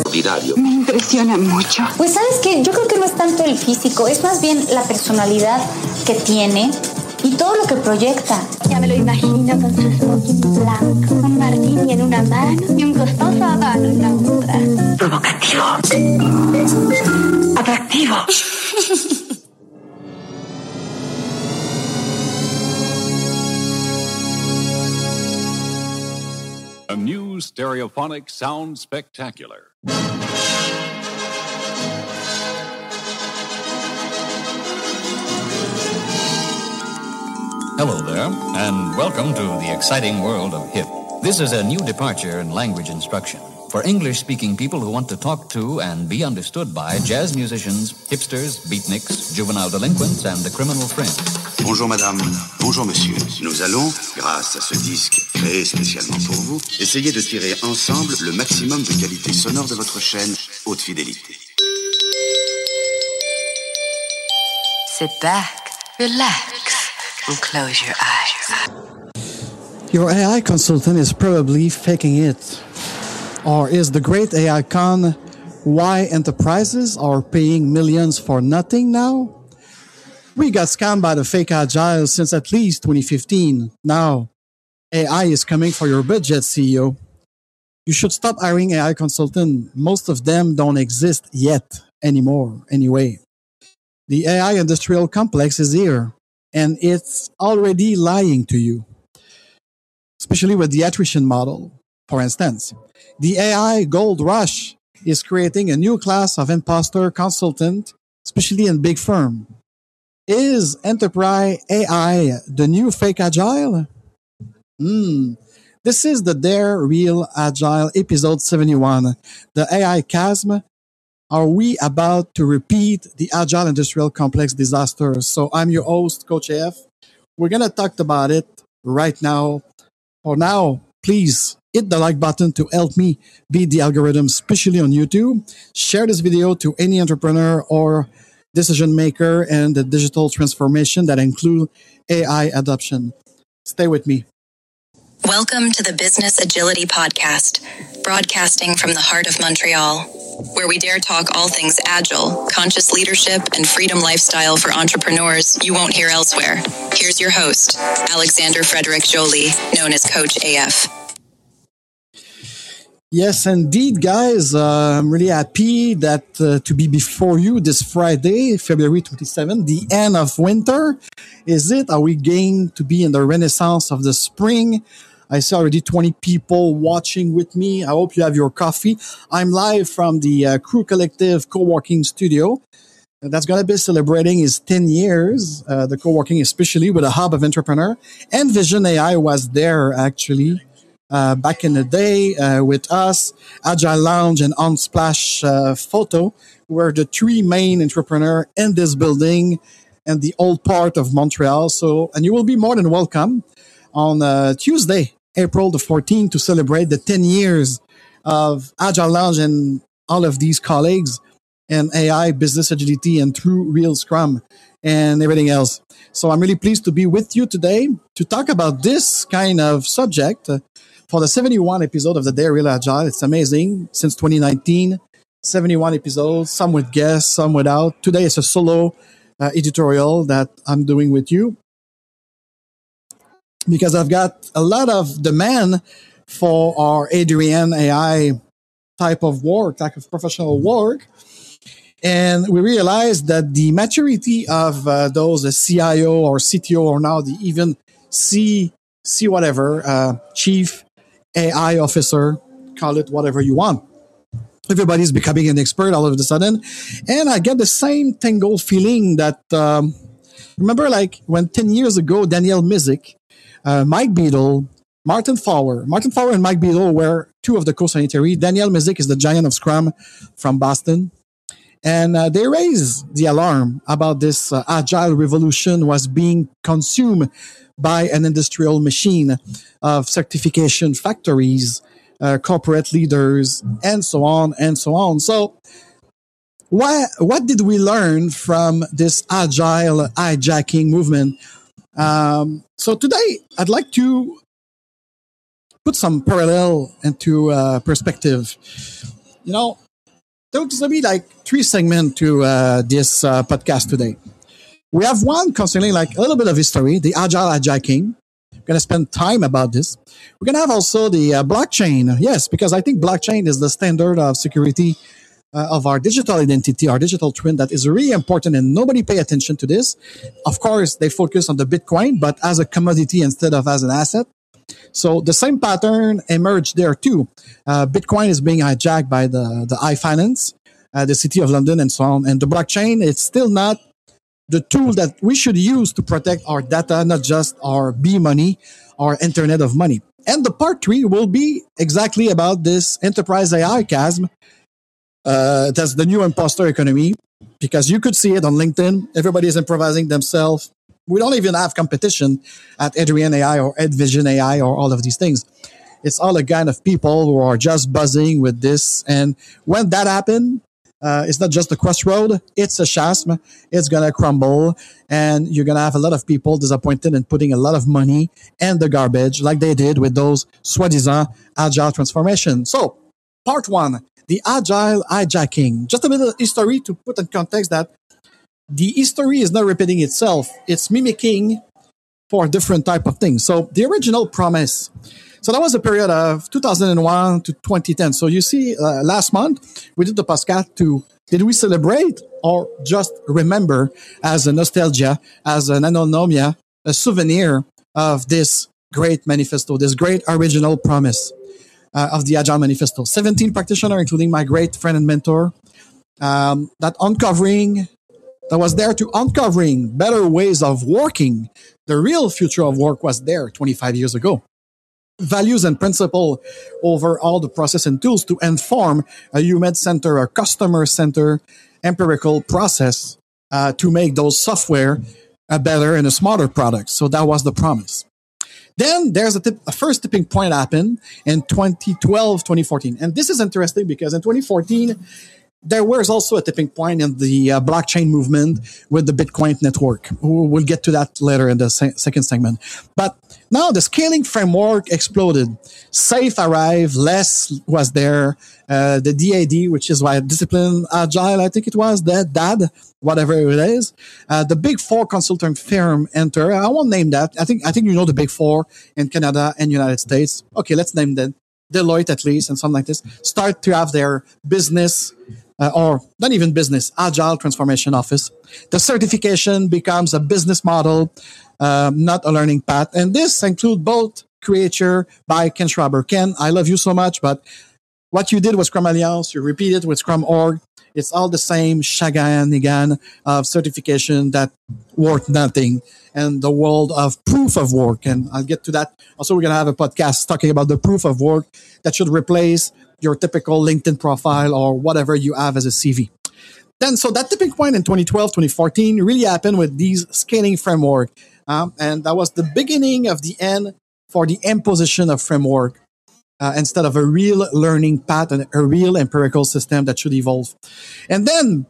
extraordinario. Me impresiona mucho. Pues sabes que yo creo que no es tanto el físico, es más bien la personalidad que tiene y todo lo que proyecta. Ya me lo imagino con su smoking blanco, un martini en una mano y un costoso habano en la otra. Provocativo. Atractivo. A new stereophonic sound spectacular. Hello there, and welcome to the exciting world of HIP. This is a new departure in language instruction for English-speaking people who want to talk to and be understood by jazz musicians, hipsters, beatniks, juvenile delinquents, and the criminal fringe. Bonjour madame, bonjour monsieur. Nous allons, grâce à ce disque créé spécialement pour vous, essayer de tirer ensemble le maximum de qualité sonore de votre chaîne haute fidélité. Sit back, relax, and close your eyes. Your AI consultant is probably faking it. Or is the great AI con why enterprises are paying millions for nothing now? We got scammed by the fake agile since at least 2015. Now, AI is coming for your budget, CEO. You should stop hiring AI consultants. Most of them don't exist yet anymore, anyway. The AI industrial complex is here, and it's already lying to you, especially with the attrition model, for instance. The AI gold rush is creating a new class of imposter consultant, especially in big firm. Is enterprise AI the new fake agile? This is the Dare Real Agile episode 71, the AI chasm. Are we about to repeat the agile industrial complex disaster? So I'm your host, Coach AF. We're going to talk about it right now. For now, please hit the like button to help me beat the algorithm, especially on YouTube. Share this video to any entrepreneur or decision maker and the digital transformation that include AI adoption. Stay with me. Welcome to the Business Agility Podcast, broadcasting from the heart of Montreal, where we dare talk all things agile, conscious leadership, and freedom lifestyle for entrepreneurs you won't hear elsewhere. Here's your host, Alexander Frederick Joly, known as Coach AF. Yes, indeed, guys. I'm really happy that to be before you this Friday, February 27th, the end of winter. Is it? Are we going to be in the renaissance of the spring? I see already 20 people watching with me. I hope you have your coffee. I'm live from the Crew Collective co-working studio. That's going to be celebrating its 10 years, the co-working, especially with a hub of entrepreneur. And Vision AI was there, actually. Back in the day with us, Agile Lounge and Unsplash Photo were the three main entrepreneurs in this building and the old part of Montreal. So, and you will be more than welcome on Tuesday, April the 14th, to celebrate the 10 years of Agile Lounge and all of these colleagues and AI, business agility, and true real Scrum and everything else. So I'm really pleased to be with you today to talk about this kind of subject. For the 71 episode of the Dare Real Agile. It's amazing. Since 2019, 71 episodes, some with guests, some without. Today it's a solo editorial that I'm doing with you because I've got a lot of demand for our Adrian AI type of work, type of professional work. And we realized that the maturity of those CIO or CTO or now the even chief AI officer, call it whatever you want. Everybody's becoming an expert all of a sudden. And I get the same tangle feeling that, remember like when 10 years ago, Daniel Mizik, Mike Beadle, Martin Fowler and Mike Beadle were two of the co-signatories. Daniel Mizik is the giant of Scrum from Boston. And they raised the alarm about this agile revolution was being consumed by an industrial machine of certification factories, corporate leaders, and so on and so on. So what did we learn from this agile hijacking movement? So today, I'd like to put some parallel into perspective. You know, there's going to be like 3 segments to this podcast today. We have one concerning like a little bit of history, the Agile hijacking. We're going to spend time about this. We're going to have also the blockchain. Yes, because I think blockchain is the standard of security of our digital identity, our digital twin that is really important and nobody pay attention to this. Of course, they focus on the Bitcoin, but as a commodity instead of as an asset. So the same pattern emerged there too. Bitcoin is being hijacked by the iFinance, the City of London and so on. And the blockchain, it's still not the tool that we should use to protect our data, not just our B-money, our internet of money. And the part 3 will be exactly about this enterprise AI chasm. That's the new imposter economy, because you could see it on LinkedIn. Everybody is improvising themselves. We don't even have competition at Adrian AI or EdVision AI or all of these things. It's all a kind of people who are just buzzing with this. And when that happens, it's not just a crossroad. It's a chasm. It's going to crumble. And you're going to have a lot of people disappointed and putting a lot of money in the garbage like they did with those soi-disant agile transformation. So part 1, the agile hijacking. Just a bit of history to put in context that the history is not repeating itself. It's mimicking for different type of things. So the original promise. So that was a period of 2001 to 2010. So you see, last month we did the podcast to, did we celebrate or just remember as a nostalgia, as an anonymia, a souvenir of this great manifesto, this great original promise of the Agile Manifesto. 17 practitioners, including my great friend and mentor, that was there to uncovering better ways of working. The real future of work was there 25 years ago. Values and principle over all the process and tools to inform a human-centered or customer-centered empirical process to make those software a better and a smarter product. So that was the promise. Then there's a first tipping point happened in 2012, 2014. And this is interesting because in 2014, there was also a tipping point in the blockchain movement with the Bitcoin network. We'll get to that later in the second segment. But now the scaling framework exploded. SAFe arrived, LESS was there, the DAD, which is why Discipline Agile, I think it was, DAD, whatever it is. The Big Four consulting firm enter. I won't name that. I think you know the Big Four in Canada and United States. Okay, let's name them. Deloitte at least and something like this. Start to have their business or not even business, agile transformation office. The certification becomes a business model, not a learning path. And this includes both Creature by Ken Schreiber. Ken, I love you so much, but what you did with Scrum Alliance, you repeat it with Scrum Org. It's all the same shenanigan of certification that worth nothing and the world of proof of work. And I'll get to that. Also, we're going to have a podcast talking about the proof of work that should replace your typical LinkedIn profile or whatever you have as a CV. Then, so that tipping point in 2012, 2014 really happened with these scaling framework. And that was the beginning of the end for the imposition of framework instead of a real learning path and a real empirical system that should evolve. And then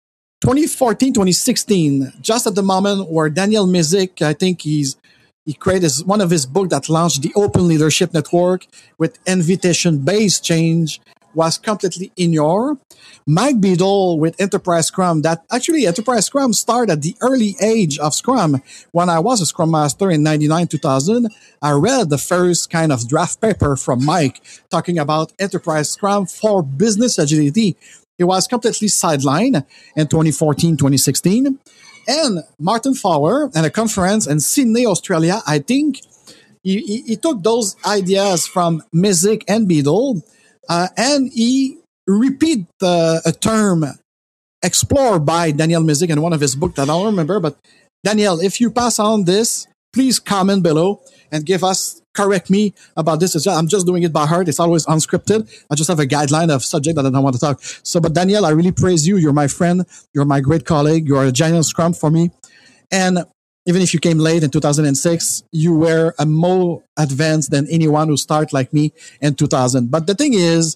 2014, 2016, just at the moment where Daniel Mizik, I think he created one of his books that launched the Open Leadership Network with invitation-based change was completely ignored. Mike Beadle with Enterprise Scrum, that actually Enterprise Scrum started at the early age of Scrum. When I was a Scrum Master in 99, 2000, I read the first kind of draft paper from Mike talking about Enterprise Scrum for business agility. It was completely sidelined in 2014, 2016. And Martin Fowler at a conference in Sydney, Australia, I think he took those ideas from Mizik and Beadle and he repeat a term explored by Daniel Mizik in one of his books that I don't remember. But Daniel, if you pass on this, please comment below and correct me about this. I'm just doing it by heart. It's always unscripted. I just have a guideline of subject that I don't want to talk. So, but Daniel, I really praise you. You're my friend. You're my great colleague. You're a giant Scrum for me. And even if you came late in 2006, you were a more advanced than anyone who started like me in 2000. But the thing is,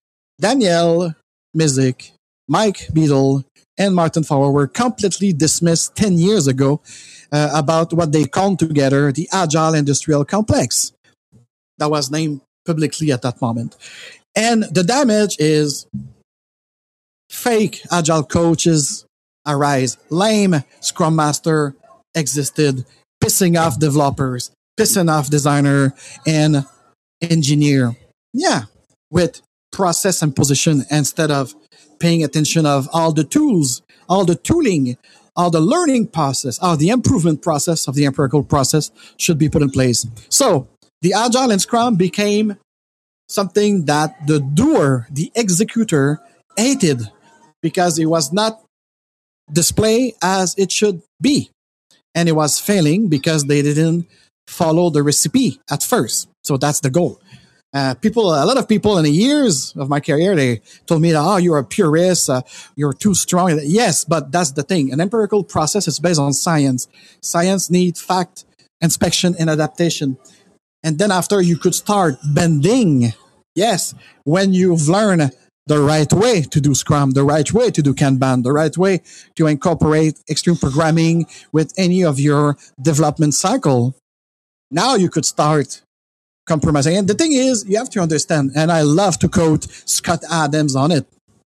Daniel Mizik, Mike Beadle, and Martin Fowler were completely dismissed 10 years ago about what they called together the Agile Industrial Complex. That was named publicly at that moment. And the damage is fake agile coaches arise. Lame Scrum Master existed, pissing off developers, pissing off designer and engineer. Yeah, with process and position instead of paying attention of all the tools, all the tooling, all the learning process, all the improvement process of the empirical process should be put in place. So the Agile and Scrum became something that the doer, the executor, hated because it was not displayed as it should be. And it was failing because they didn't follow the recipe at first. So that's the goal. A lot of people in the years of my career, they told me that, oh, you're a purist, you're too strong. Yes, but that's the thing. An empirical process is based on science. Science needs fact, inspection, and adaptation. And then after you could start bending. Yes, when you've learned the right way to do Scrum, the right way to do Kanban, the right way to incorporate extreme programming with any of your development cycle, now you could start compromising. And the thing is, you have to understand, and I love to quote Scott Adams on it.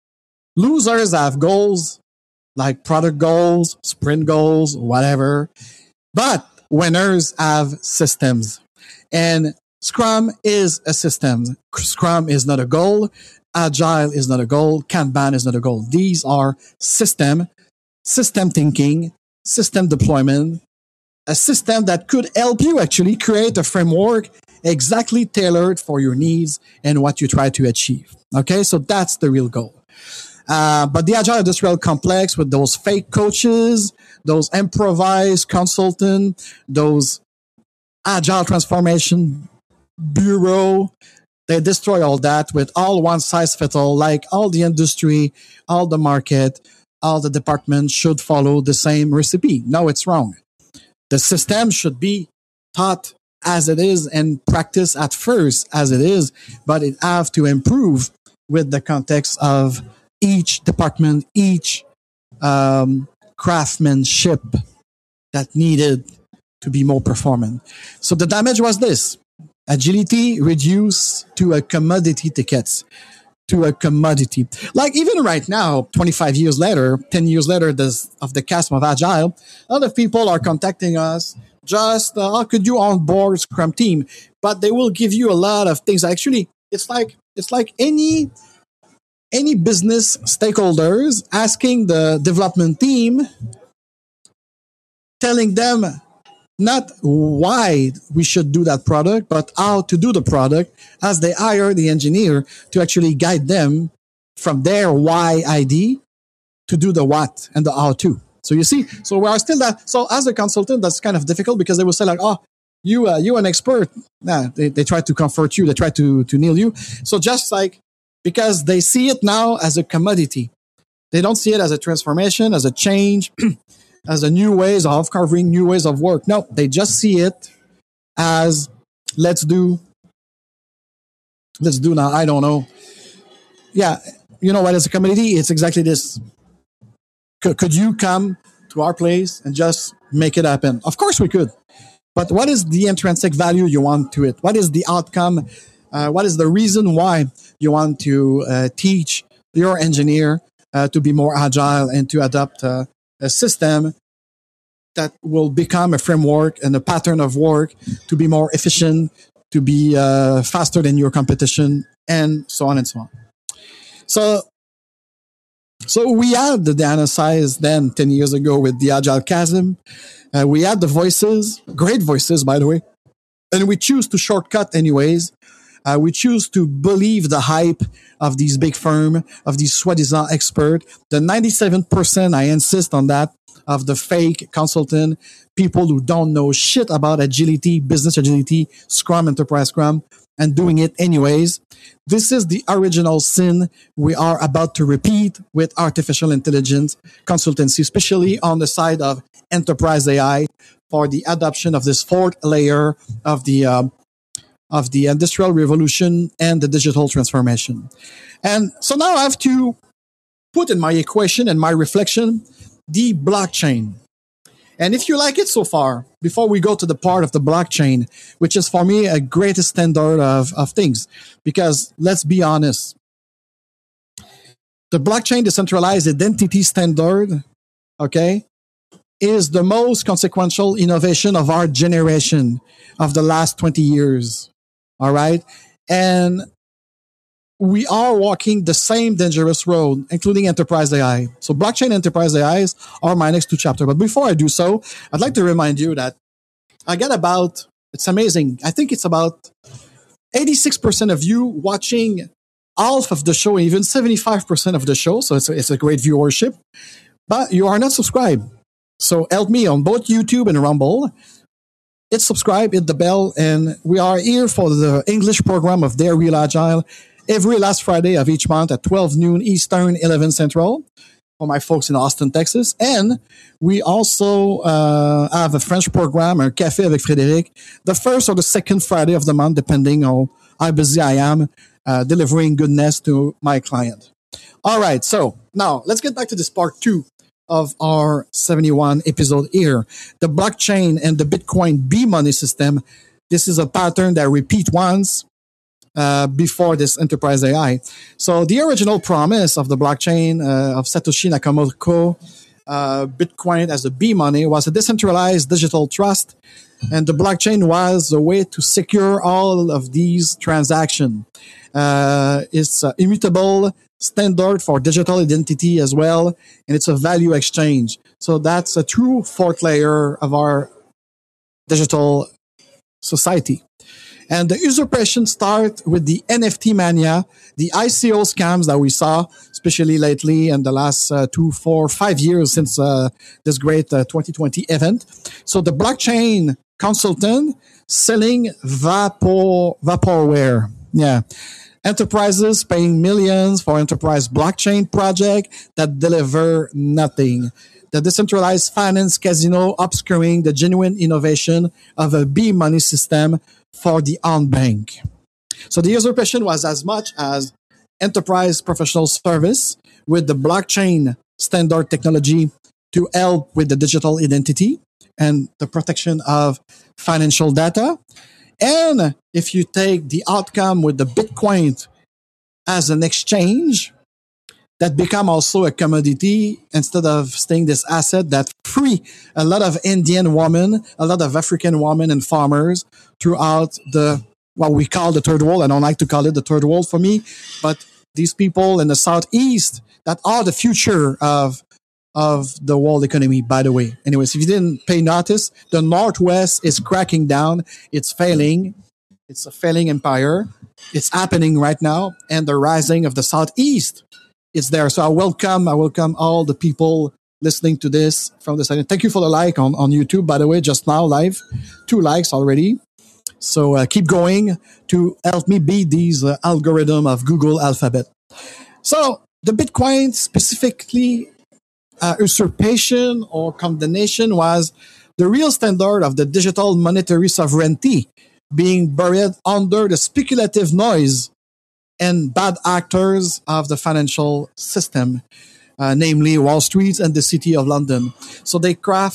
Losers have goals like product goals, sprint goals, whatever. But winners have systems. And Scrum is a system. Scrum is not a goal. Agile is not a goal. Kanban is not a goal. These are system thinking, system deployment, a system that could help you actually create a framework exactly tailored for your needs and what you try to achieve. Okay, so that's the real goal. But the Agile Industrial Complex with those fake coaches, those improvised consultants, those Agile Transformation Bureau, they destroy all that with all one size fits all, like all the industry, all the market, all the departments should follow the same recipe. No, it's wrong. The system should be taught as it is and practiced at first as it is, but it have to improve with the context of each department, each craftsmanship that needed to be more performant. So the damage was this. Agility reduced to a commodity tickets, to a commodity. Like even right now, 25 years later, 10 years later of the cast of Agile, a lot of people are contacting us just, how could you onboard Scrum team? But they will give you a lot of things. Actually, it's like any business stakeholders asking the development team, telling them not why we should do that product, but how to do the product as they hire the engineer to actually guide them from their why ID to do the what and the how to. So you see, so we are still that. So as a consultant, that's kind of difficult because they will say like, oh, you an expert. Nah, they try to comfort you. They try to nail you. So just like, because they see it now as a commodity. They don't see it as a transformation, as a change, as a new ways of carving new ways of work. No, they just see it as let's do now. I don't know. Yeah. You know what? As a community, it's exactly this. Could you come to our place and just make it happen? Of course we could. But what is the intrinsic value you want to it? What is the outcome? What is the reason why you want to teach your engineer to be more agile and to adopt a system that will become a framework and a pattern of work to be more efficient, to be faster than your competition, and so on and so on. So we had the diagnosis then 10 years ago with the Agile Chasm. We had the voices, great voices, by the way, and we choose to shortcut anyways. We choose to believe the hype of these big firms, of these soi-disant experts. The 97%, I insist on that, of the fake consultant, people who don't know shit about agility, business agility, Scrum, Enterprise Scrum, and doing it anyways. This is the original sin we are about to repeat with artificial intelligence consultancy, especially on the side of enterprise AI for the adoption of this fourth layer of the industrial revolution and the digital transformation. And so now I have to put in my equation and my reflection the blockchain. And if you like it so far, before we go to the part of the blockchain, which is for me a greatest standard of things, because let's be honest, the blockchain decentralized identity standard, okay, is the most consequential innovation of our generation of the last 20 years. All right. And we are walking the same dangerous road, including enterprise AI. So blockchain enterprise AIs are my next two chapters. But before I do so, I'd like to remind you that I get about, it's amazing. I think it's about 86% of you watching half of the show, even 75% of the show. So it's a great viewership, but you are not subscribed. So help me on both YouTube and Rumble. Hit subscribe, hit the bell, and we are here for the English program of Dare Real Agile every last Friday of each month at 12 noon Eastern, 11 Central for my folks in Austin, Texas. And we also have a French program, un Café avec Frédéric, the first or the second Friday of the month, depending on how busy I am delivering goodness to my client. All right, so now let's get back to this part 2 of our 71 episode here. The blockchain and the Bitcoin B-money system. This is a pattern that repeat once before this enterprise AI. So the original promise of the blockchain of Satoshi Nakamoto, Bitcoin as a B-money, was a decentralized digital trust. And the blockchain was a way to secure all of these transactions. It's immutable standard for digital identity as well, and it's a value exchange. So that's a true fourth layer of our digital society. And the usurpation start with the NFT mania, the ICO scams that we saw, especially lately in the last 2, 4, 5 years since this great 2020 event. So the blockchain consultant selling vaporware. Yeah. Enterprises paying millions for enterprise blockchain project that deliver nothing. The decentralized finance casino obscuring the genuine innovation of a B-money system for the unbanked. So the usurpation was as much as enterprise professional service with the blockchain standard technology to help with the digital identity and the protection of financial data. And if you take the outcome with the Bitcoin as an exchange, that become also a commodity instead of staying this asset that free a lot of Indian women, a lot of African women and farmers throughout the, what we call the third world. I don't like to call it the third world for me, but these people in the Southeast that are the future of the world economy, by the way. Anyways, if you didn't pay notice, the Northwest is cracking down. It's failing. It's a failing empire. It's happening right now. And the rising of the Southeast is there. So I welcome all the people listening to this from the side. Thank you for the like on YouTube, by the way, just now live. 2 likes already. So keep going to help me beat these algorithm of Google Alphabet. So the Bitcoin specifically, usurpation or condemnation was the real standard of the digital monetary sovereignty being buried under the speculative noise and bad actors of the financial system, namely Wall Street and the City of London. So they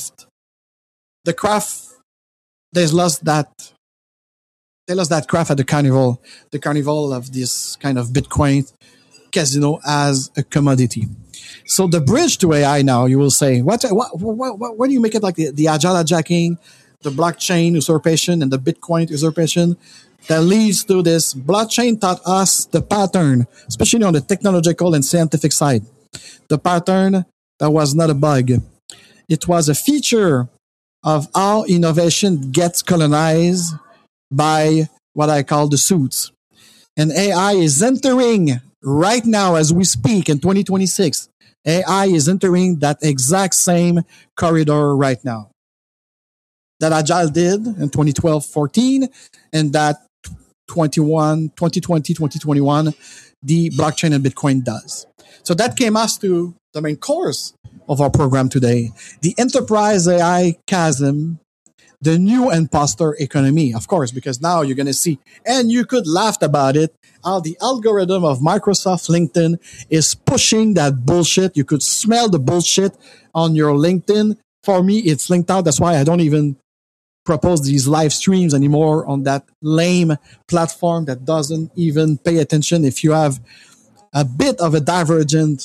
lost that craft at the carnival of this kind of Bitcoin casino as a commodity. So the bridge to AI now, you will say, what do you make it like the agile hijacking, the blockchain usurpation, and the Bitcoin usurpation that leads to this? Blockchain taught us the pattern, especially on the technological and scientific side. The pattern that was not a bug. It was a feature of how innovation gets colonized by what I call the suits. And AI is entering right now as we speak in 2026. AI is entering that exact same corridor right now that Agile did in 2012-14 and that 2020, 2021, the blockchain and Bitcoin does. So that came us to the main course of our program today, the enterprise AI chasm, the new imposter economy, of course, because now you're going to see, and you could laugh about it, how the algorithm of Microsoft LinkedIn is pushing that bullshit. You could smell the bullshit on your LinkedIn. For me, it's linked out. That's why I don't even propose these live streams anymore on that lame platform that doesn't even pay attention if you have a bit of a divergent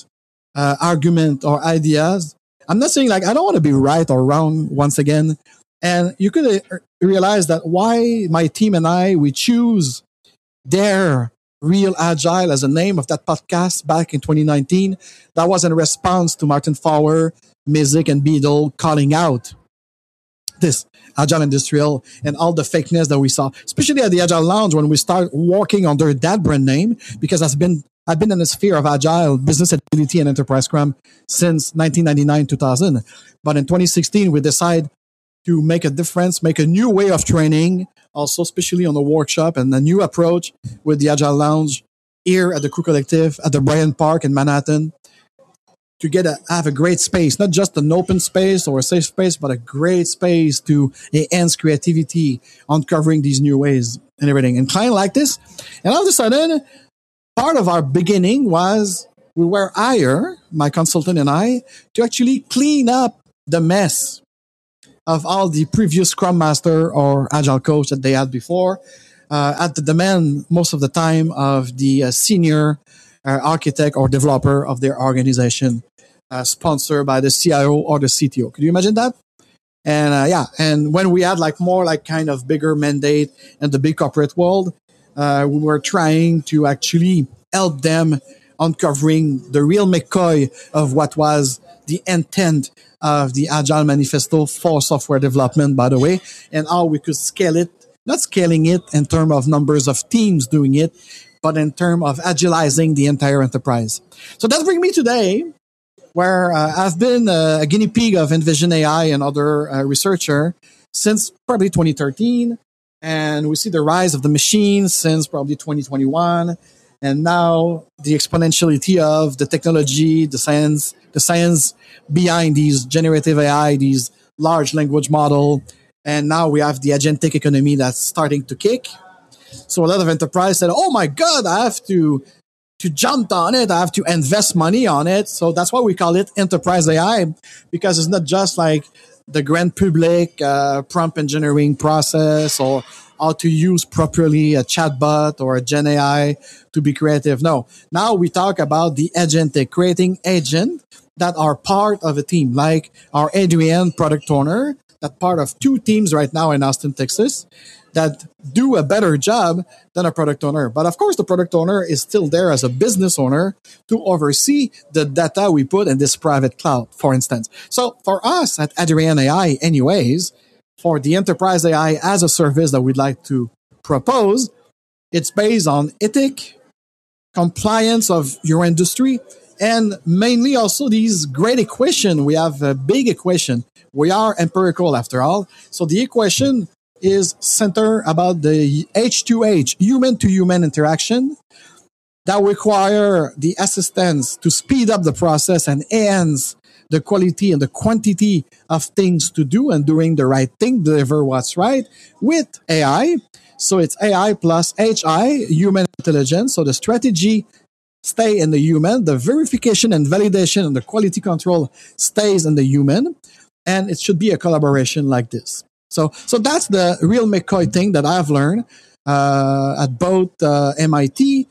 argument or ideas. I'm not saying like I don't want to be right or wrong once again. And you could realize that why my team and I, we choose Dare Real Agile as a name of that podcast back in 2019. That was in response to Martin Fowler, Mizik, and Beadle calling out this Agile Industrial and all the fakeness that we saw, especially at the Agile Lounge when we start working under that brand name, because I've been in the sphere of Agile, business agility, and enterprise Scrum since 1999, 2000. But in 2016, we decided to make a difference, make a new way of training, also especially on the workshop, and a new approach with the Agile Lounge here at the Crew Collective at the Bryant Park in Manhattan, to have a great space, not just an open space or a safe space, but a great space to enhance creativity, uncovering these new ways and everything. And client like this. And all of a sudden, part of our beginning was we were hired, my consultant and I, to actually clean up the mess of all the previous Scrum Master or Agile coach that they had before, at the demand most of the time of the senior architect or developer of their organization, sponsored by the CIO or the CTO. Could you imagine that? And and when we had like more like kind of bigger mandate in the big corporate world, we were trying to actually help them uncovering the real McCoy of what was the intent of the Agile Manifesto for software development, by the way, and how we could scale it, not scaling it in terms of numbers of teams doing it, but in terms of agilizing the entire enterprise. So that brings me today, where I've been a guinea pig of Envision AI and other researcher since probably 2013, and we see the rise of the machine since probably 2021, and now the exponentiality of the technology, the science behind these generative AI, these large language model, and now we have the agentic economy that's starting to kick. So a lot of enterprise said, "Oh my God, I have to jump on it. I have to invest money on it." So that's why we call it enterprise AI, because it's not just like the grand public prompt engineering process or how to use properly a chatbot or a Gen AI to be creative. No, now we talk about the agentic, creating agent that are part of a team, like our Adrienne product owner, that part of 2 teams right now in Austin, Texas, that do a better job than a product owner. But of course, the product owner is still there as a business owner to oversee the data we put in this private cloud, for instance. So for us at Adrienne AI, anyways, for the enterprise AI as a service that we'd like to propose, it's based on ethic, compliance of your industry, and mainly also these great equation. We have a big equation. We are empirical after all. So the equation is centered about the H2H, human to human interaction, that require the assistance to speed up the process and enhance the quality and the quantity of things to do and doing the right thing, deliver what's right with AI. So it's AI plus HI, human intelligence. So the strategy stay in the human, the verification and validation and the quality control stays in the human, and it should be a collaboration like this. So that's the real McCoy thing that I've learned at both MIT,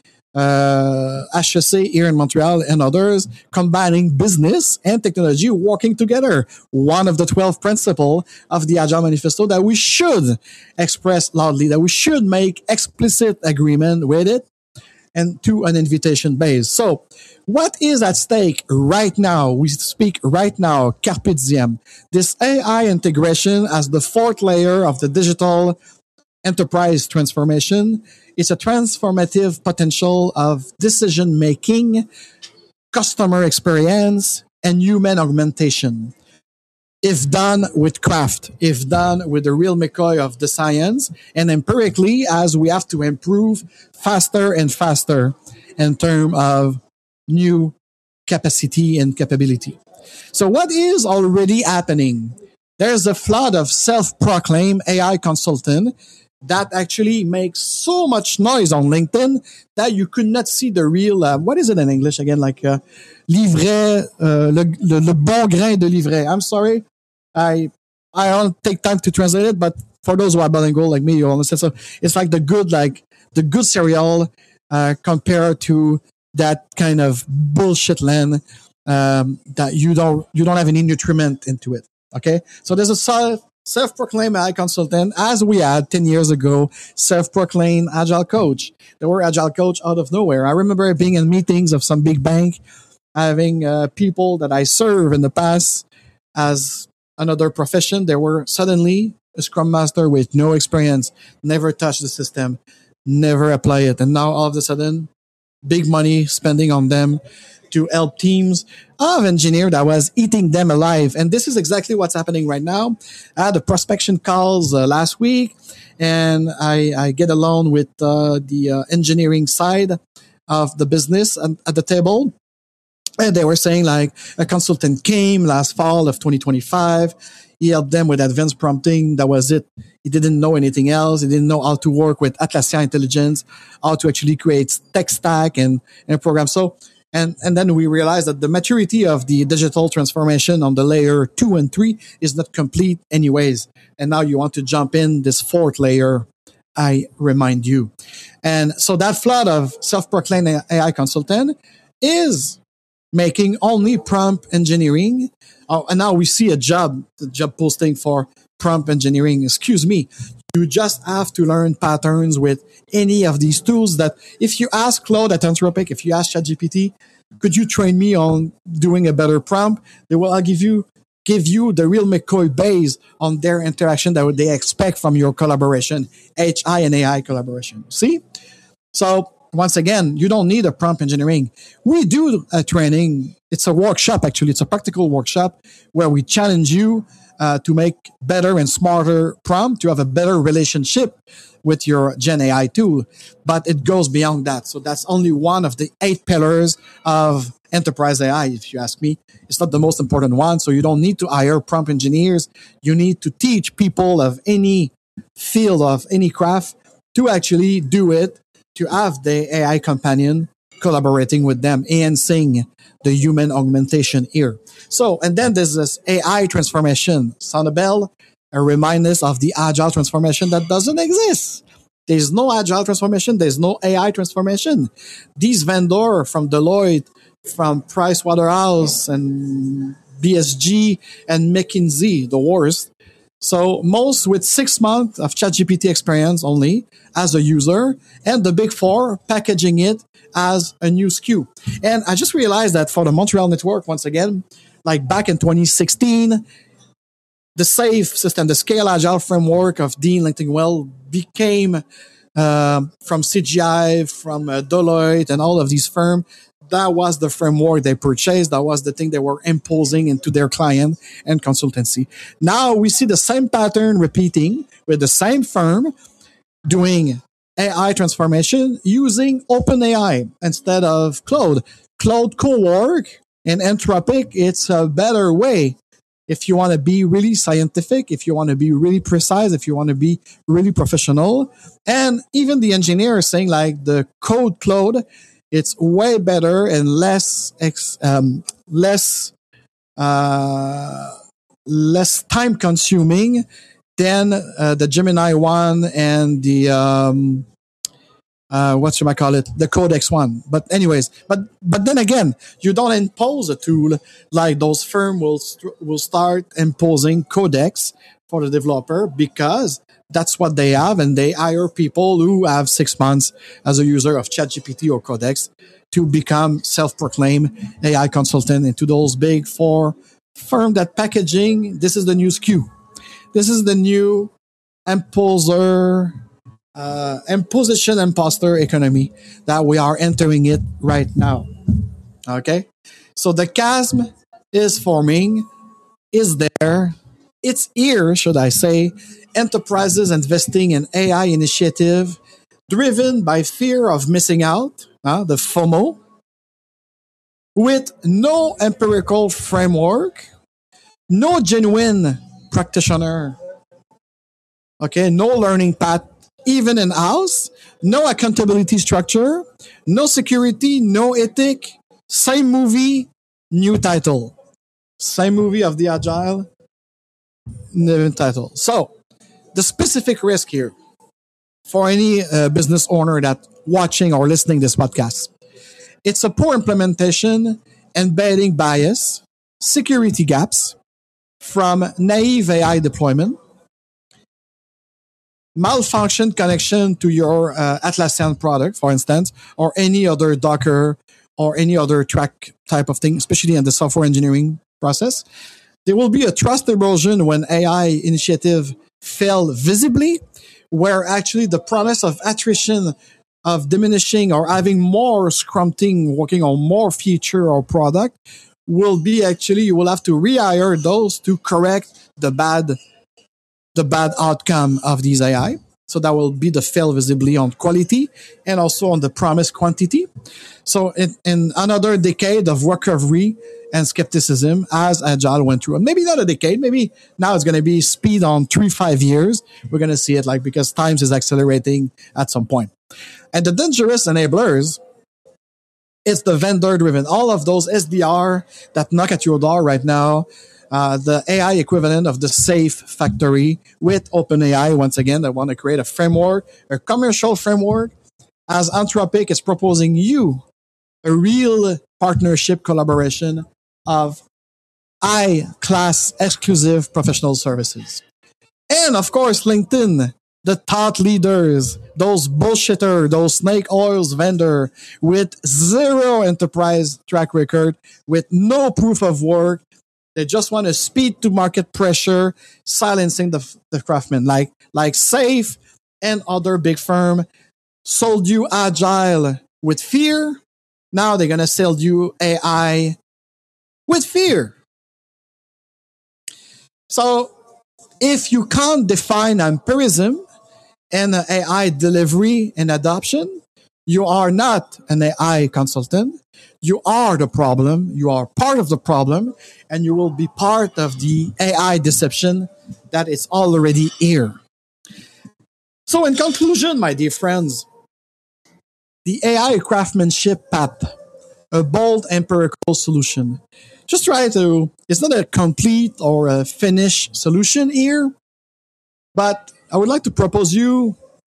HEC here in Montreal, and others, combining business and technology working together. One of the 12 principles of the Agile Manifesto that we should express loudly, that we should make explicit agreement with it, and to an invitation base. So what is at stake right now? We speak right now, Carpe Diem. This AI integration as the 4th layer of the digital enterprise transformation. It's a transformative potential of decision-making, customer experience, and human augmentation. If done with craft, if done with the real McCoy of the science, and empirically, as we have to improve faster and faster in terms of new capacity and capability. So what is already happening? There's a flood of self-proclaimed AI consultant that actually makes so much noise on LinkedIn that you could not see the real, what is it in English again? Like, livret, le bon grain de livret. I'm sorry. I don't take time to translate it, but for those who are bilingual like me, you understand. So it's like the good cereal, compared to that kind of bullshit land that you don't have any nutriment into it. Okay, so there's a self-proclaimed AI consultant, as we had 10 years ago, self-proclaimed agile coach. There were agile coach out of nowhere. I remember being in meetings of some big bank, having people that I served in the past as another profession. They were suddenly a scrum master with no experience, never touched the system, never apply it. And now all of a sudden, big money spending on them to help teams of engineers that was eating them alive. And this is exactly what's happening right now. I had the prospection calls last week, and I get along with the engineering side of the business at the table. And they were saying like a consultant came last fall of 2025. He helped them with advanced prompting. That was it. He didn't know anything else. He didn't know how to work with Atlassian Intelligence, how to actually create tech stack and program. So, and then we realized that the maturity of the digital transformation on the layer 2 and 3 is not complete anyways. And now you want to jump in this fourth layer, I remind you. And so that flood of self-proclaimed AI consultant is making only prompt engineering. And now we see the job posting for prompt engineering. Excuse me. You just have to learn patterns with any of these tools that if you ask Claude at Anthropic, if you ask ChatGPT, could you train me on doing a better prompt? They will give you the real McCoy based on their interaction that they expect from your collaboration, HI and AI collaboration. See? So once again, you don't need a prompt engineering. We do a training. It's a workshop, actually. It's a practical workshop where we challenge you to make better and smarter prompt, to have a better relationship with your Gen AI tool. But it goes beyond that. So that's only one of the 8 pillars of enterprise AI, if you ask me. It's not the most important one. So you don't need to hire prompt engineers. You need to teach people of any field, of any craft, to actually do it, to have the AI companion collaborating with them and seeing the human augmentation here. So, and then there's this AI transformation. Sound a bell? A reminder of the agile transformation that doesn't exist. There's no agile transformation. There's no AI transformation. These vendors from Deloitte, from Pricewaterhouse and BSG and McKinsey, the worst. So most with 6 months of ChatGPT experience only as a user, and the big 4 packaging it as a new SKU. And I just realized that for the Montreal network, once again, like back in 2016, the SAFe system, the Scale Agile framework of Dean Lichtenwell became from CGI, from Deloitte and all of these firms. That was the framework they purchased. That was the thing they were imposing into their client and consultancy. Now we see the same pattern repeating with the same firm doing AI transformation using OpenAI instead of Claude. Claude Cowork and Anthropic, it's a better way. If you want to be really scientific, if you want to be really precise, if you want to be really professional, and even the engineer is saying like the code Claude, it's way better and less time consuming than the Gemini one and the the Codex one. But anyways, but then again, you don't impose a tool like those firms will start imposing Codex for the developer because that's what they have, and they hire people who have 6 months as a user of ChatGPT or Codex to become self-proclaimed AI consultant into those big 4 firms that packaging. This is the new SKU. This is the new imposition imposter economy that we are entering it right now. Okay. So the chasm is forming, is there. It's here, should I say. Enterprises investing in AI initiative driven by fear of missing out, the FOMO, with no empirical framework, no genuine practitioner, okay, no learning path, even in-house, no accountability structure, no security, no ethic, same movie, new title. Same movie of the Agile, new title. So, the specific risk here for any business owner that watching or listening this podcast, it's a poor implementation embedding bias, security gaps from naive AI deployment, malfunction connection to your Atlassian product, for instance, or any other Docker or any other track type of thing, especially in the software engineering process. There will be a trust erosion when AI initiative fail visibly, where actually the promise of attrition, of diminishing or having more Scrum team working on more feature or product will be actually, you will have to rehire those to correct the bad outcome of these AI. So that will be the fail visibly on quality and also on the promised quantity. So in another decade of recovery and skepticism as Agile went through, and maybe not a decade, maybe now it's going to be speed on 3-5 years. We're going to see it like, because times is accelerating at some point. And the dangerous enablers, it's the vendor driven, all of those SDR that knock at your door right now, the AI equivalent of the Safe Factory with OpenAI, once again, that want to create a framework, a commercial framework, as Anthropic is proposing you a real partnership collaboration of high-class exclusive professional services. And, of course, LinkedIn, the thought leaders, those bullshitter, those snake oils vendor with zero enterprise track record, with no proof of work. They just want to speed to market pressure, silencing the craftsmen, like Safe and other big firm sold you Agile with fear. Now they're going to sell you AI with fear. So if you can't define empirism and AI delivery and adoption, you are not an AI consultant. You are the problem. You are part of the problem, and you will be part of the AI deception that is already here. So in conclusion, my dear friends, the AI craftsmanship path, a bold empirical solution. Just try to, it's not a complete or a finished solution here, but I would like to propose you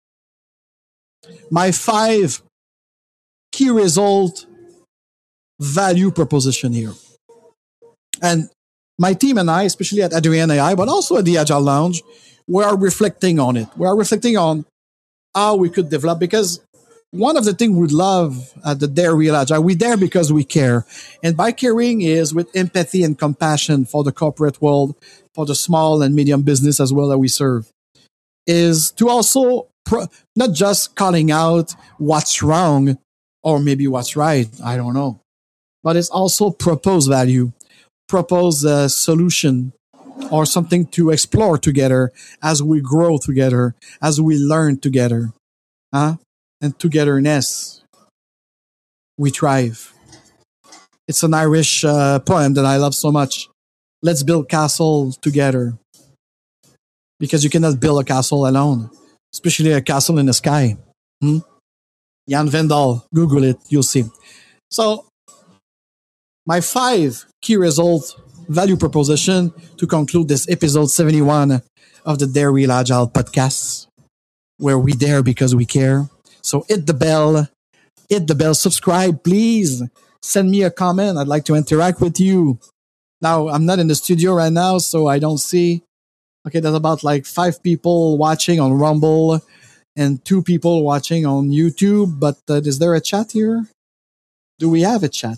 my 5 key result value proposition here. And my team and I, especially at Adrian AI, but also at the Agile Lounge, we are reflecting on it. We are reflecting on how we could develop, because one of the things we love at the Dare Real Agile, we dare because we care. And by caring is with empathy and compassion for the corporate world, for the small and medium business as well that we serve, is to also not just calling out what's wrong or maybe what's right, I don't know, but it's also propose value, propose a solution or something to explore together as we grow together, as we learn together. And togetherness, we thrive. It's an Irish poem that I love so much. Let's build castle together. Because you cannot build a castle alone, especially a castle in the sky. Jan Vendal, Google it, you'll see. So, my 5 key result value proposition to conclude this episode 71 of the Dare Real Agile podcast, where we dare because we care. So hit the bell, subscribe, please. Send me a comment. I'd like to interact with you. Now, I'm not in the studio right now, so I don't see. Okay, there's about like 5 people watching on Rumble and 2 people watching on YouTube. But is there a chat here? Do we have a chat?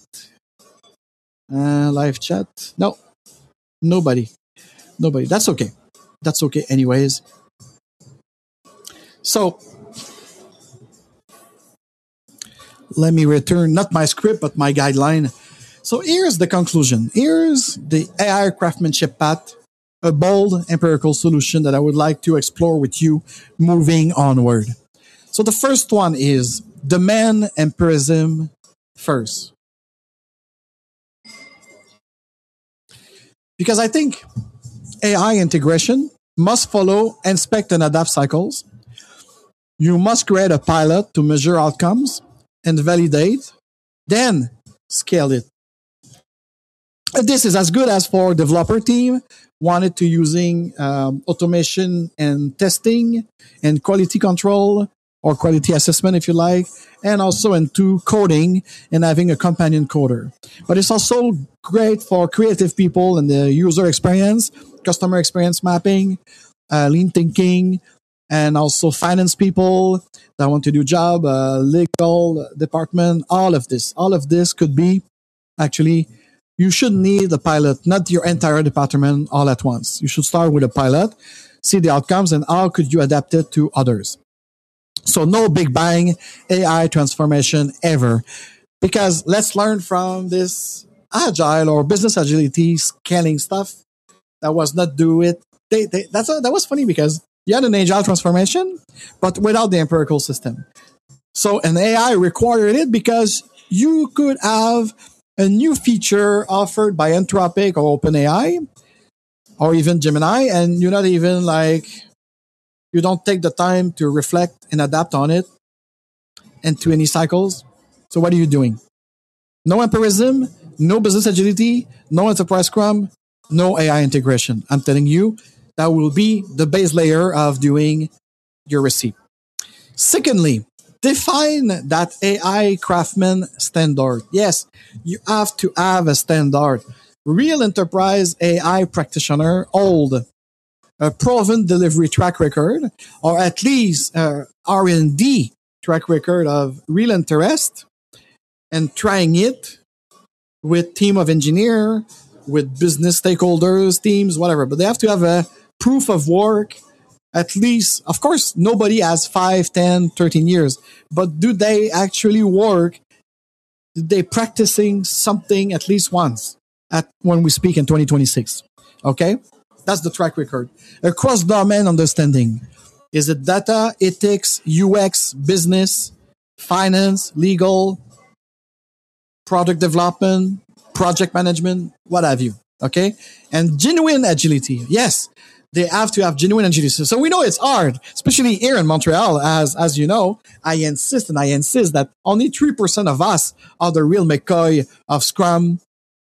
Live chat? No, nobody. That's okay. That's okay anyways. So, let me return, not my script, but my guideline. So here's the conclusion. Here's the AI craftsmanship path, a bold empirical solution that I would like to explore with you moving onward. So the first one is demand empirism first. Because I think AI integration must follow inspect and adapt cycles. You must create a pilot to measure outcomes and validate, then scale it. And this is as good as for developer team wanted to using automation and testing and quality control, or quality assessment, if you like, and also into coding and having a companion coder. But it's also great for creative people and the user experience, customer experience mapping, lean thinking, and also finance people that want to do job, legal department, all of this. All of this could be actually, you should need a pilot, not your entire department all at once. You should start with a pilot, see the outcomes, and how could you adapt it to others. So no big bang AI transformation ever. Because let's learn from this agile or business agility scaling stuff that was not do it. That was funny because you had an agile transformation, but without the empirical system. So an AI required it because you could have a new feature offered by Anthropic or OpenAI or even Gemini, and you're not even like, you don't take the time to reflect and adapt on it into any cycles. So what are you doing? No empirism, no business agility, no enterprise scrum, no AI integration. I'm telling you, that will be the base layer of doing your recipe. Secondly, define that AI craftsman standard. Yes, you have to have a standard. Real enterprise AI practitioner hold a proven delivery track record, or at least R&D track record of real interest, and trying it with team of engineer, with business stakeholders, teams, whatever. But they have to have a proof of work, at least. Of course, nobody has 5, 10, 13 years, but do they actually work? Did they practicing something at least once when we speak in 2026? Okay? That's the track record. A cross-domain understanding. Is it data, ethics, UX, business, finance, legal, product development, project management, what have you? Okay? And genuine agility. Yes, they have to have genuine agility. So we know it's hard, especially here in Montreal, as you know. I insist that only 3% of us are the real McCoy of Scrum,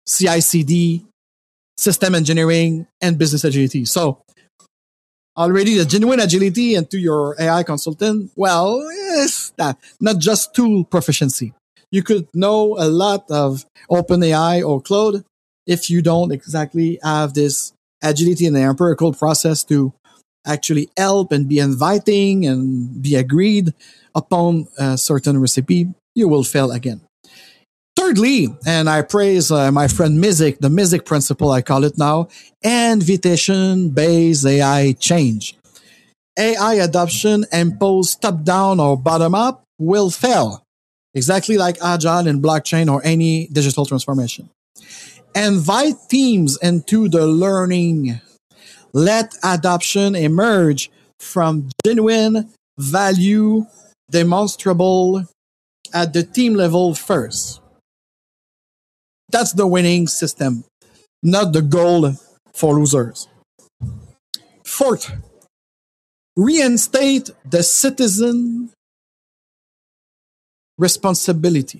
CI/CD, system engineering, and business agility. So already the genuine agility into your AI consultant, well, it's not just tool proficiency. You could know a lot of OpenAI or Claude if you don't exactly have this agility and the empirical process to actually help and be inviting and be agreed upon a certain recipe, you will fail again. Thirdly, and I praise my friend Mizik, the Mizik principle, I call it now, invitation-based AI change. AI adoption imposed top-down or bottom-up will fail, exactly like Agile and blockchain or any digital transformation. Invite teams into the learning. Let adoption emerge from genuine value demonstrable at the team level first. That's the winning system, not the goal for losers. Fourth, reinstate the citizen responsibility.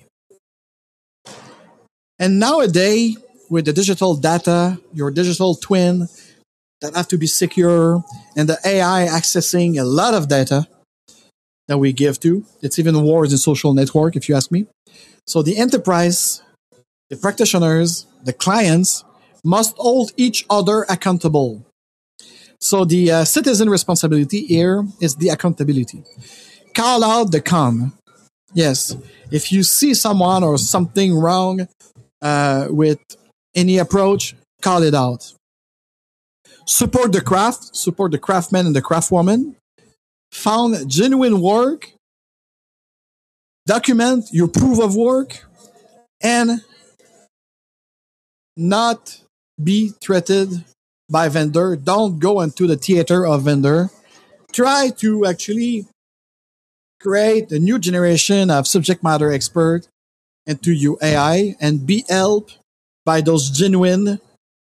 And nowadays, with the digital data, your digital twin that have to be secure, and the AI accessing a lot of data that we give to, it's even worse in social network, if you ask me. So the enterprise, the practitioners, the clients must hold each other accountable. So the citizen responsibility here is the accountability. Call out the con. Yes, if you see someone or something wrong with any approach, call it out. Support the craft, support the craftsman and the craftwoman. Found genuine work. Document your proof of work. And not be threatened by vendor. Don't go into the theater of vendor. Try to actually create a new generation of subject matter expert into your AI and be helped by those genuine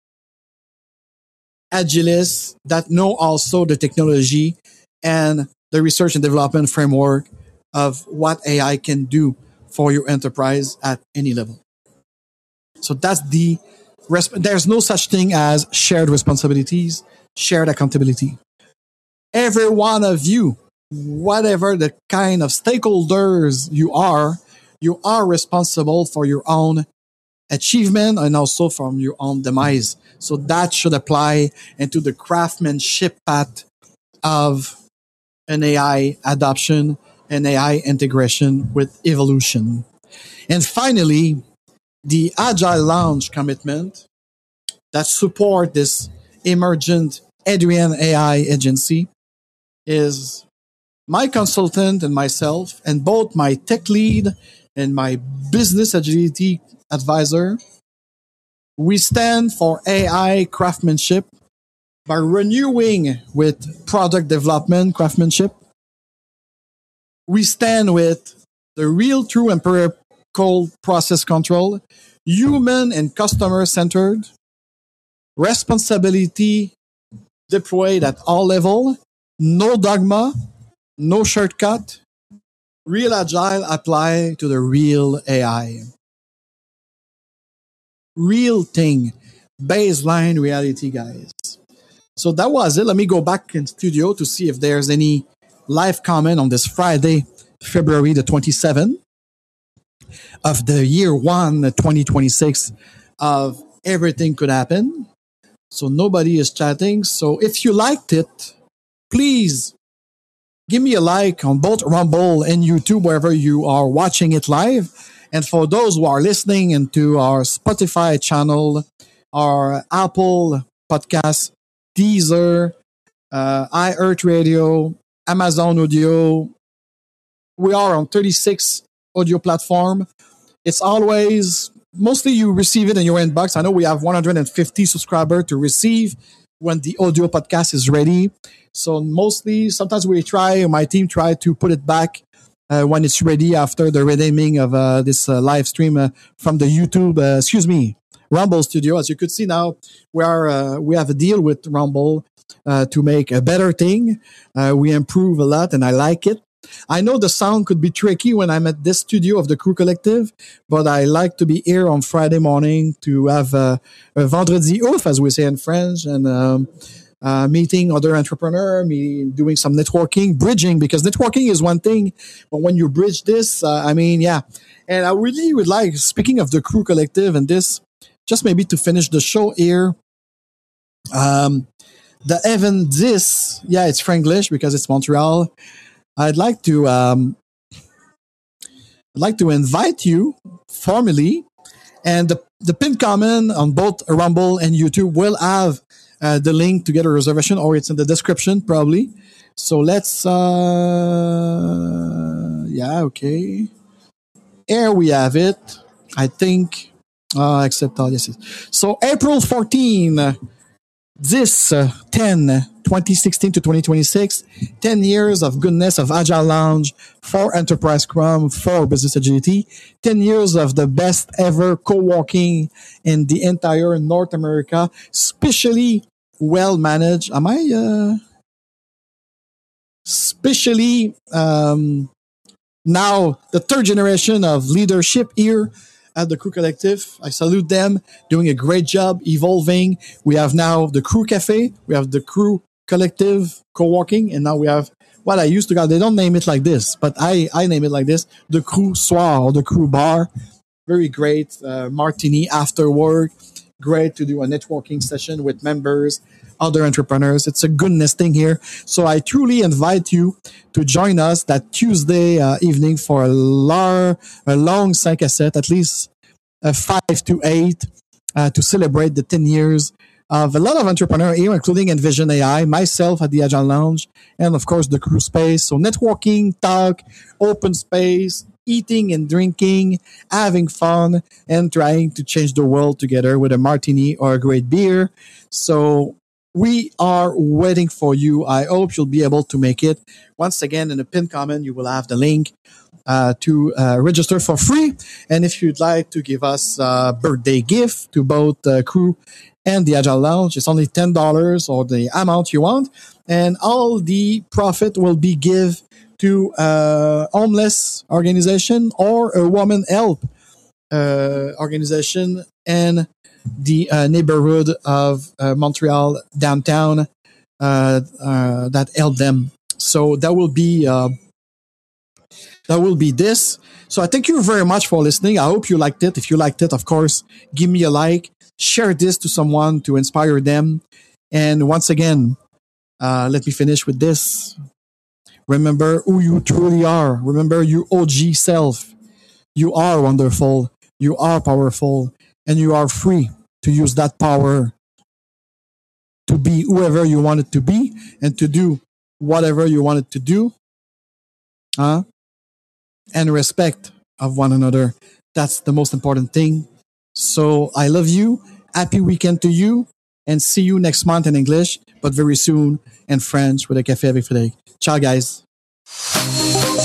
agilists that know also the technology and the research and development framework of what AI can do for your enterprise at any level. So that's there's no such thing as shared responsibilities, shared accountability. Every one of you whatever the kind of stakeholders you are responsible for your own achievement and also from your own demise. So that should apply into the craftsmanship path of an AI adoption and AI integration with evolution. And finally, the Agile Lounge commitment that support this emergent Adrian AI agency is my consultant and myself, and both my tech lead and my business agility advisor. We stand for AI craftsmanship by renewing with product development craftsmanship. We stand with the real, true, empirical process control, human and customer centered, responsibility deployed at all levels, no dogma, no shortcut, real agile apply to the real AI. Real thing, baseline reality, guys. So that was it. Let me go back in studio to see if there's any live comment on this Friday, February the 27th of the year 1, 2026 of Everything Could Happen. So nobody is chatting. So if you liked it, please give me a like on both Rumble and YouTube, wherever you are watching it live. And for those who are listening into our Spotify channel, our Apple Podcast, Deezer, iHeartRadio, Amazon Audio, we are on 36 audio platform. It's always, mostly you receive it in your inbox. I know we have 150 subscribers to receive when the audio podcast is ready. So mostly, sometimes my team try to put it back when it's ready after the renaming of this live stream from the YouTube, Rumble Studio. As you could see now, we have a deal with Rumble to make a better thing. We improve a lot, and I like it. I know the sound could be tricky when I'm at this studio of the Crew Collective, but I like to be here on Friday morning to have a vendredi ouf, as we say in French, and meeting other entrepreneurs, doing some networking, bridging, because networking is one thing, but when you bridge this, yeah. And I really would like, speaking of the Crew Collective and this, just maybe to finish the show here, the Evan this, yeah, it's Franglish because it's Montreal. I'd like to invite you formally, and the pinned comment on both Rumble and YouTube will have the link to get a reservation, or it's in the description probably. So let's, okay. Here we have it. I think, except all, yes. So April 14, 2016 to 2026, 10 years of goodness of Agile Lounge, for Enterprise Scrum, for Business Agility, 10 years of the best ever co-working in the entire North America, especially well managed. Now the third generation of leadership here at the Crew Collective. I salute them, doing a great job, evolving. We have now the Crew Cafe, we have the Crew Collective co-working, and now we have what I used to call, they don't name it like this, but I name it like this, the Crew Soir, or the Crew Bar. Very great, martini after work. Great to do a networking session with members, other entrepreneurs. It's a goodness thing here. So I truly invite you to join us that Tuesday evening for a long 5 à 7, at least 5 to 8, to celebrate the 10 years of a lot of entrepreneurs here, including Envision AI, myself at the Agile Lounge, and of course the Crew Space. So networking, talk, open space, eating and drinking, having fun, and trying to change the world together with a martini or a great beer. So we are waiting for you. I hope you'll be able to make it. Once again, in the pinned comment, you will have the link to register for free. And if you'd like to give us a birthday gift to both Crew and the Agile Lounge, it's only $10 or the amount you want. And all the profit will be given to a homeless organization or a woman help organization in the neighborhood of Montreal downtown that help them So that will be this. So I thank you very much for listening. I hope you liked it. If you liked it, of course, give me a like, share this to someone to inspire them. And once again, let me finish with this. Remember who you truly are. Remember your OG self. You are wonderful. You are powerful. And you are free to use that power to be whoever you want it to be and to do whatever you want it to do. And respect of one another. That's the most important thing. So I love you. Happy weekend to you. And see you next month in English, but very soon in French with a Café avec Frédéric. Ciao, guys.